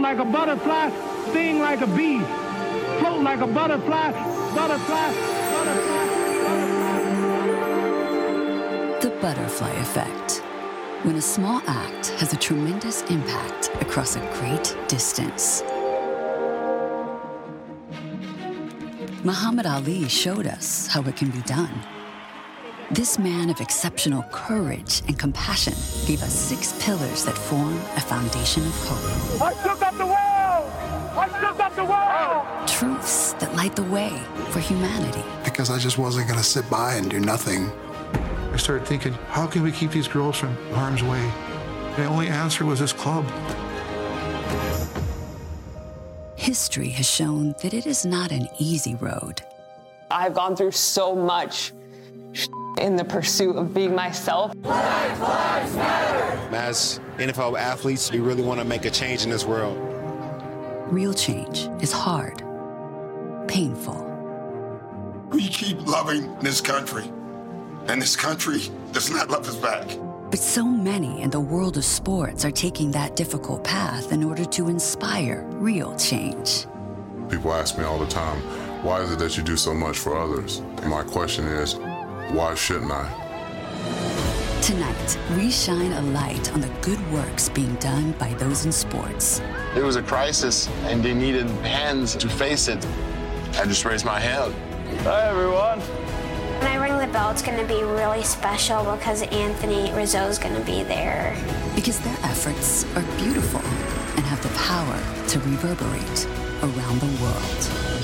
like a butterfly, sting like a bee. Float like a butterfly, butterfly, butterfly, butterfly. The butterfly effect. When a small act has a tremendous impact across a great distance. Muhammad Ali showed us how it can be done. This man of exceptional courage and compassion gave us 6 pillars that form a foundation of hope. I shook up the world! I shook up the world! Truths that light the way for humanity. Because I just wasn't going to sit by and do nothing. I started thinking, how can we keep these girls from harm's way? The only answer was this club. History has shown that it is not an easy road. I've gone through so much in the pursuit of being myself. Black Lives Matter! As NFL athletes, we really want to make a change in this world. Real change is hard, painful. We keep loving this country, and this country does not love us back. But so many in the world of sports are taking that difficult path in order to inspire real change. People ask me all the time, why is it that you do so much for others? And my question is, why shouldn't I? Tonight, we shine a light on the good works being done by those in sports. There was a crisis, and they needed hands to face it. I just raised my hand. Hi, everyone. When I ring the bell, it's going to be really special because Anthony Rizzo is going to be there. Because their efforts are beautiful and have the power to reverberate around the world.